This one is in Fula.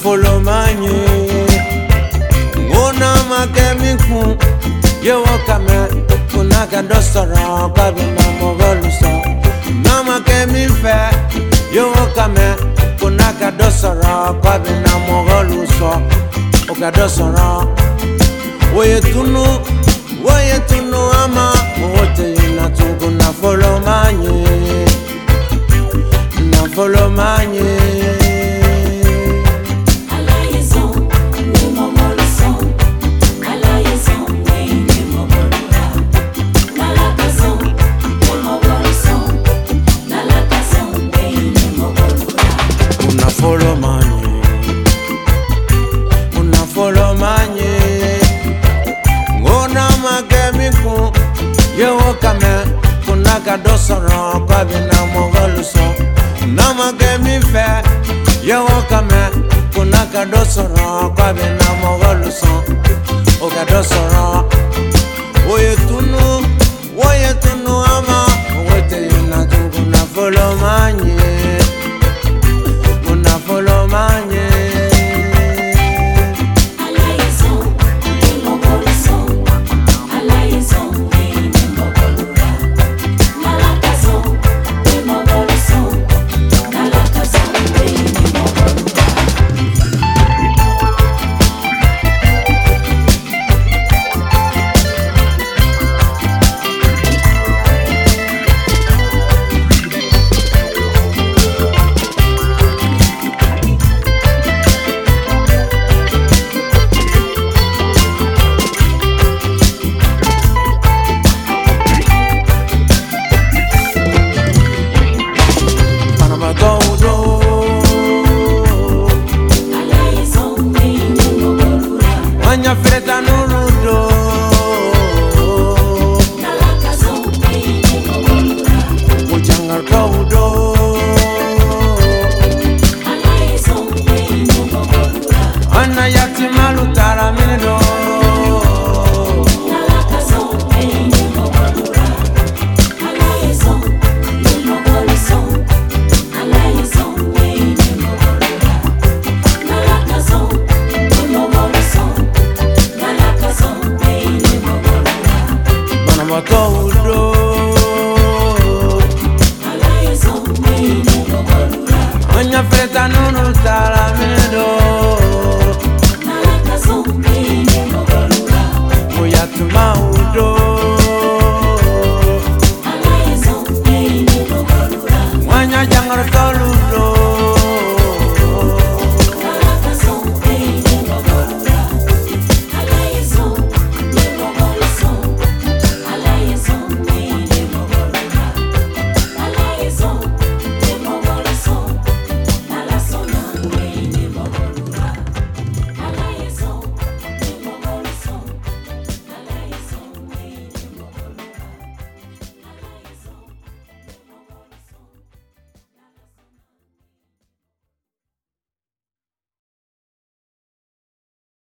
follow manye ngona makemi ku ye wakame kunaka dostora kabina mogoluso na makemi fe ye wakame kunaka dostora kabina mogoluso okadosora woye tunu ama wote na tuku na follow manye follow manye ngona magemi ku yewo kame kunaka dosoro kabina mogoluso na magemi fe yewo kame kunaka dosoro kabina mogoluso okadosoro woye tunu ama wote na tuna follow manye Anya freta nurudo Mujanga kaudo Ana yati malutara minedo Kaudo Anya freta nunu tara minedo Muyatuma